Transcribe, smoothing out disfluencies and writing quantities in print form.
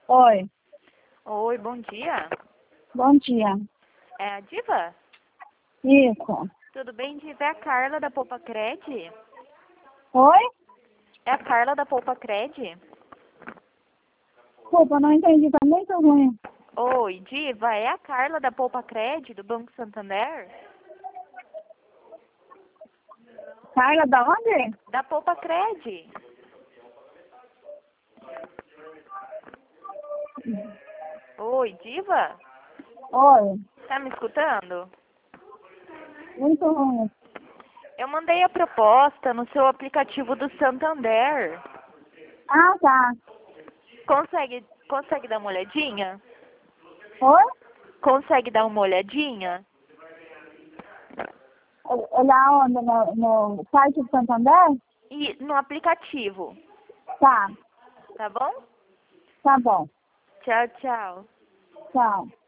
Oi, Oi, bom dia. bom dia. É a Diva? Isso. Tudo bem, Diva? É a Carla da Poupa Cred? Oi? É a Carla da Poupa Cred? Desculpa, não entendi, tá muito ruim. Oi, Diva, é a Carla da Poupa Cred, do Banco Santander? Carla, da onde? Da Poupa Cred. Oi, Diva? Oi, Tá me escutando? muito ruim. Eu mandei a proposta no seu aplicativo do Santander. Ah, tá. Consegue dar uma olhadinha? Oi? Consegue dar uma olhadinha? Olhar onde? No site do Santander? E no aplicativo, Tá, tá bom? tá bom. Tchau, tchau. Tchau.